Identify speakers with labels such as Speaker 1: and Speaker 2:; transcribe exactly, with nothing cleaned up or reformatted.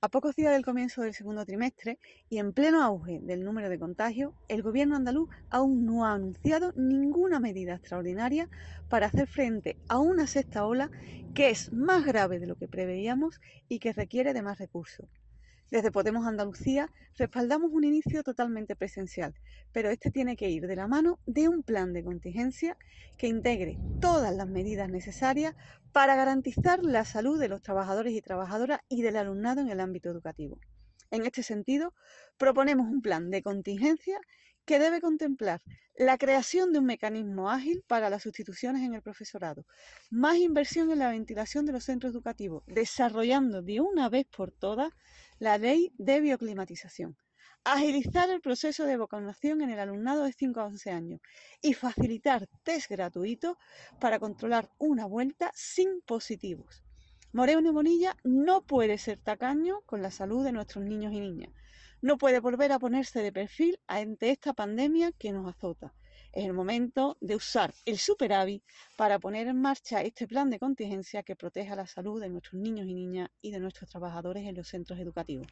Speaker 1: A pocos días del comienzo del segundo trimestre y en pleno auge del número de contagios, el gobierno andaluz aún no ha anunciado ninguna medida extraordinaria para hacer frente a una sexta ola que es más grave de lo que preveíamos y que requiere de más recursos. Desde Podemos Andalucía respaldamos un inicio totalmente presencial, pero este tiene que ir de la mano de un plan de contingencia que integre todas las medidas necesarias para garantizar la salud de los trabajadores y trabajadoras y del alumnado en el ámbito educativo. En este sentido, proponemos un plan de contingencia que debe contemplar la creación de un mecanismo ágil para las sustituciones en el profesorado, más inversión en la ventilación de los centros educativos, desarrollando de una vez por todas la ley de bioclimatización, agilizar el proceso de vacunación en el alumnado de cinco a once años y facilitar test gratuitos para controlar una vuelta sin positivos. Moreno y Bonilla no puede ser tacaño con la salud de nuestros niños y niñas. No puede volver a ponerse de perfil ante esta pandemia que nos azota. Es el momento de usar el superávit para poner en marcha este plan de contingencia que proteja la salud de nuestros niños y niñas y de nuestros trabajadores en los centros educativos.